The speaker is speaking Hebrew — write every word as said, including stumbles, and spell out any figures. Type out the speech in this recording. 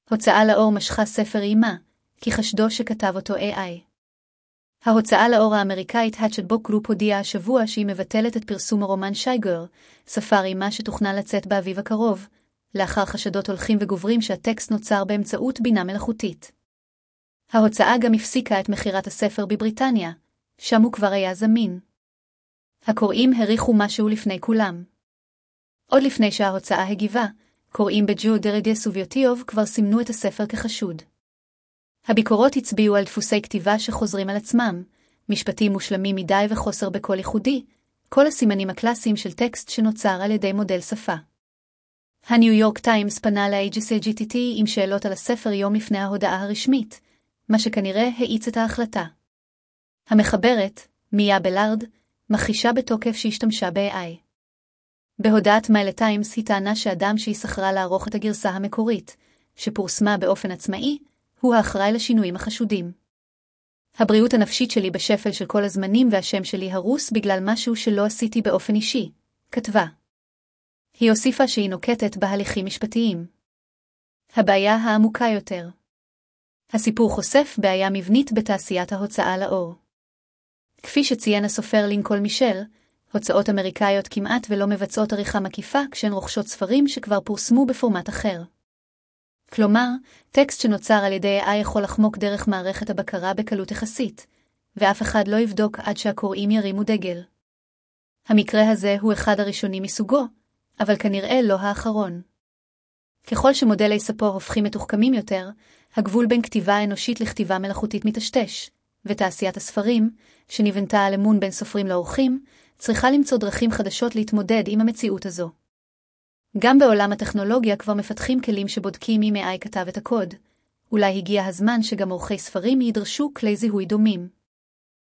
הוצאה לאור משכה ספר אימה, כי חשדו שכתב אותו איי איי. ההוצאה לאור האמריקאית האצ'ט בוק גרופ הודיעה השבוע שהיא מבטלת את פרסום הרומן שי גרל, ספר אימה שתוכנן לצאת באביב הקרוב, לאחר חשדות הולכים וגוברים שהטקסט נוצר באמצעות בינה מלאכותית. ההוצאה גם הפסיקה את מכירת הספר בבריטניה, שם הוא כבר היה זמין. הקוראים הריחו משהו לפני כולם. עוד לפני שההוצאה הגיבה, קוראים בג'ו דרדיה סוביוטיוב כבר סימנו את הספר כחשוד. הביקורות הצביעו על דפוסי כתיבה שחוזרים על עצמם, משפטים מושלמים מדי וחוסר בקול ייחודי, כל הסימנים הקלאסיים של טקסט שנוצר על ידי מודל שפה. הניו יורק טיימס פנה ל-איי ג'י סי ג'י טי טי עם שאלות על הספר יום לפני ההודעה הרשמית, מה שכנראה האיץ את ההחלטה. המחברת, מיה בלארד, מכחישה בתוקף שהשתמשה ב-איי איי. בהודעת מייל טיימס היא טענה שאדם שהיא שכרה לערוך את הגרסה המקורית, שפורסמה באופן עצמאי, הוא האחראי לשינויים החשודים. הבריאות הנפשית שלי בשפל של כל הזמנים והשם שלי הרוס בגלל משהו שלא עשיתי באופן אישי, כתבה. היא הוסיפה שהיא נוקטת בהליכים משפטיים. הבעיה העמוקה יותר. הסיפור חושף בעיה מבנית בתעשיית ההוצאה לאור. כפי שציין הסופר לינקול מישל, הוצאות אמריקאיות כמעט ולא מבצעות עריכה מקיפה כשהן רוכשות ספרים שכבר פורסמו בפורמט אחר. כלומר, טקסט שנוצר על ידי איי איי יכול לחמוק דרך מערכת הבקרה בקלות יחסית, ואף אחד לא יבדוק עד שהקוראים ירימו דגל. המקרה הזה הוא אחד הראשונים מסוגו, אבל כנראה לא האחרון. ככל שמודלי ספו הופכים מתוחכמים יותר, הגבול בין כתיבה אנושית לכתיבה מלאכותית מטשטש, ותעשיית הספרים, שנבנתה על אמון בין סופרים לאורחים, צריכה למצוא דרכים חדשות להתמודד עם המציאות הזו. גם בעולם הטכנולוגיה כבר מפתחים כלים שבודקים אם איי איי כתב את הקוד. אולי הגיע הזמן שגם עורכי ספרים ידרשו כלי זיהוי דומים.